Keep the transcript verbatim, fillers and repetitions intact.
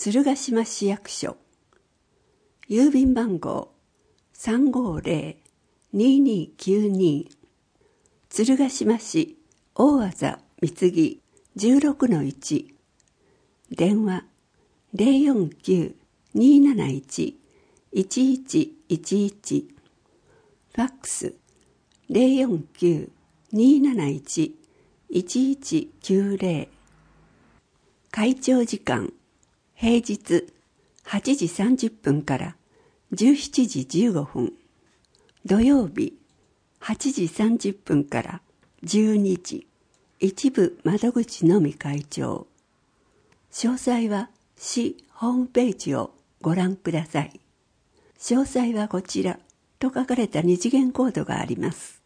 鶴ヶ島市役所郵便番号 さんごーぜろ にーにーきゅうに 鶴ヶ島市大字三木 じゅうろくのいち 電話 ゼロよんきゅう にーなないち いちいちいちいち ファックス ゼロよんきゅう にーなないち いちいちきゅうぜろ 会長時間平日はちじさんじゅっぷんからじゅうしちじじゅうごふん、土曜日はちじさんじゅっぷんからじゅうにじ、一部窓口のみ開帳。詳細は市ホームページをご覧ください。詳細はこちらと書かれた二次元コードがあります。